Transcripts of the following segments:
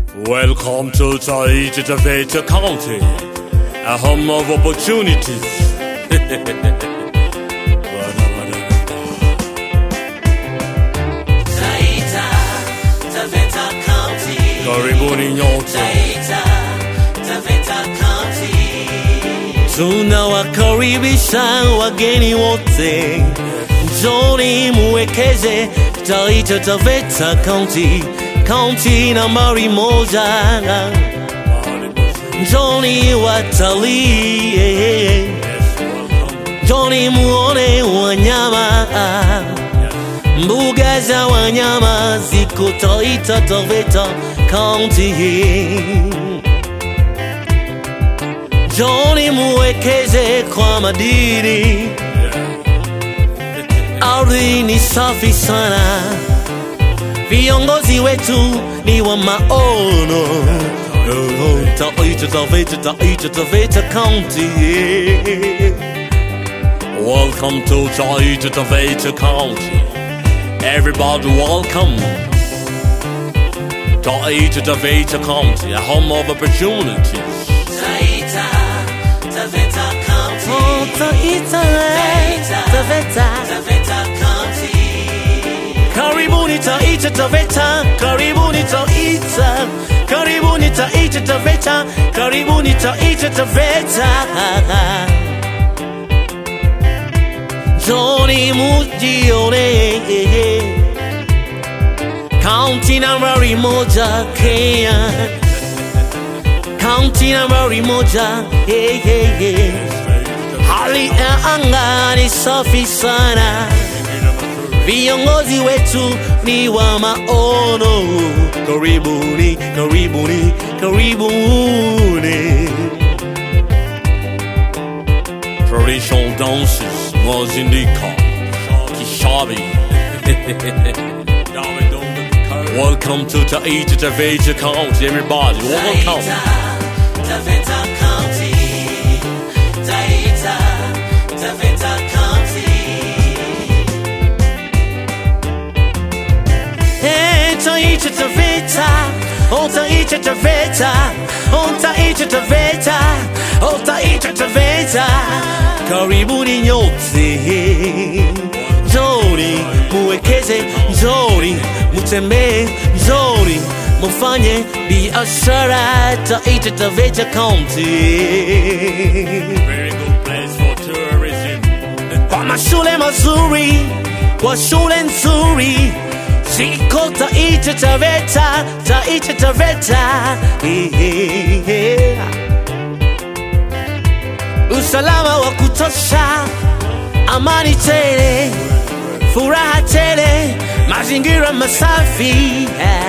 Welcome to Taita Taveta County, a home of opportunities. Taita Taveta County, Karibuni nyote. Taita Taveta County. Tunawakaribisha wageni wote, njoni muwekeze Taita Taveta County, County nambari moja. Njoni watalii, njoni muone wanyama, mbuga za wanyama ziko Taita Taveta County. Njoni muwekeze kwa madini, ardhi ni safi sana, viongozi wetu ni wa maono. Taita Taveta, Taita Taveta County. Welcome to Taita Taveta County. Everybody welcome. Taita Taveta County, a home of opportunities. Taita Taveta County. Oh, Taita Taveta County. Karibuni Taita Taveta, karibuni Taita, karibuni Taita Taveta, karibuni Taita Taveta. Njoni mujione, County nambari moja Kenya, County nambari moja. Hali ya anga ni safi sana, viongozi wetu ni wa maono. Karibuni, karibuni, karibuni. Traditional dances, Mozindika, Kishabi. Welcome to Taita Taveta County, everybody. Welcome. Taita Taveta County. Taita Taveta County. Hey, Taita Taveta, oh Taita Taveta, oh Taita Taveta, oh Taita Taveta. Karibuni nyote, njoni muwekeze, njoni mutembee, njoni mufanye biashara. Taita Taveta County, Very good place for tourism. kwa mashule mazuri, kwa shule nzuri ziko Taita Taveta, Taita Taveta. Usalama wa kutosha, amani tele, furaha tele, mazingira masafi.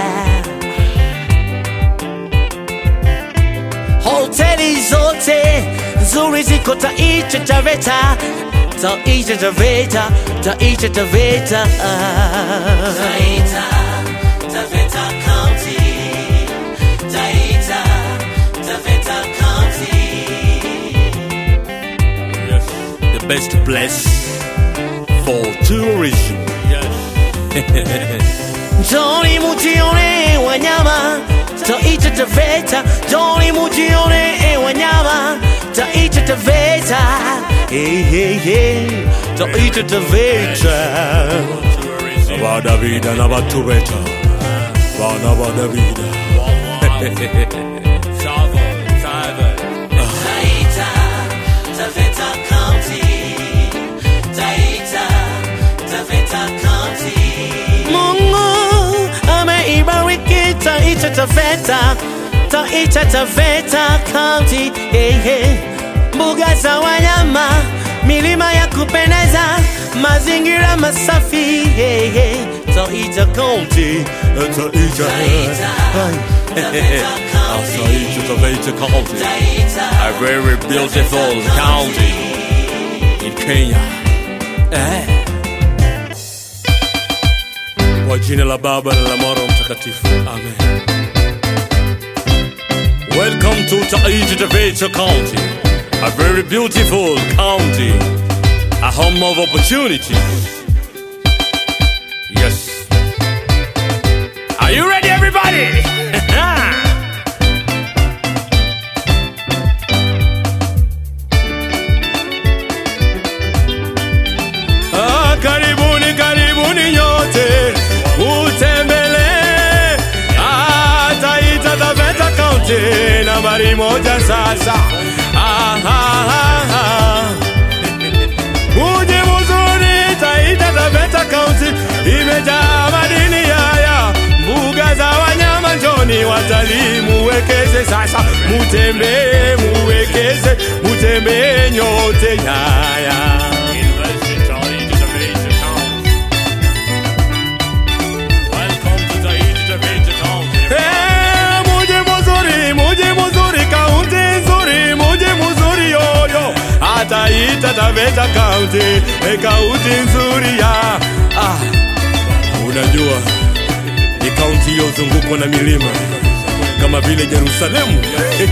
Hoteli zote nzuri ziko Taita Taveta, Taita Taveta, Taita Taveta. Taita Taveta County. Taita Taveta County. Yes, the best place for tourism. Yes. Njoni mujione wanyama, Taita Taveta. Njoni mujione wanyama, Taita Taveta. Taita Taveta. Bada vida na batu beta. Bada vida. Taita Taveta County. Taita Taveta County. Mungu ameibariki Taita Taveta, Taita Taveta County. Mbuga za wanyama, milima ya kupendeza, mazingira masafi. Taita County, Taita Taita Taveta County. Taita Taveta County, Taita a very beautiful county in Kenya. Kwa jina la Baba na la Mwana Mtakatifu. Amen. Welcome to Taita Taveta County, a very beautiful county, a home of opportunity. Yes. Are you ready, everybody? habari moja sasa. Mji mzuri Taita Taveta County imejaa madini haya, mbuga za wanyama, njoni watalii muwekeze sasa, mutembee muwekeze, mutembee nyote haya. Taita Taveta County, kaunti nzuri ya unajua ni kaunti iliyozungukwa na milima kama vile Yerusalemu.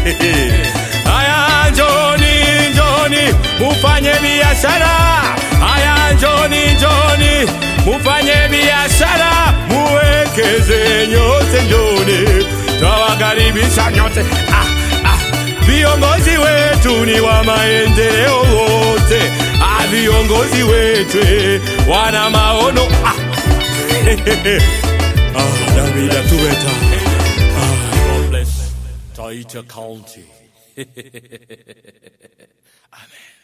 Haya njoni, njoni mufanye biashara. Haya njoni mufanye biashara, muwekeze nyote, njoni tawakaribisha nyote. Viongozi wetu ni wa maendeleo wote. Viongozi wetu wana maono. David Taveta. God bless Taita County. Amen.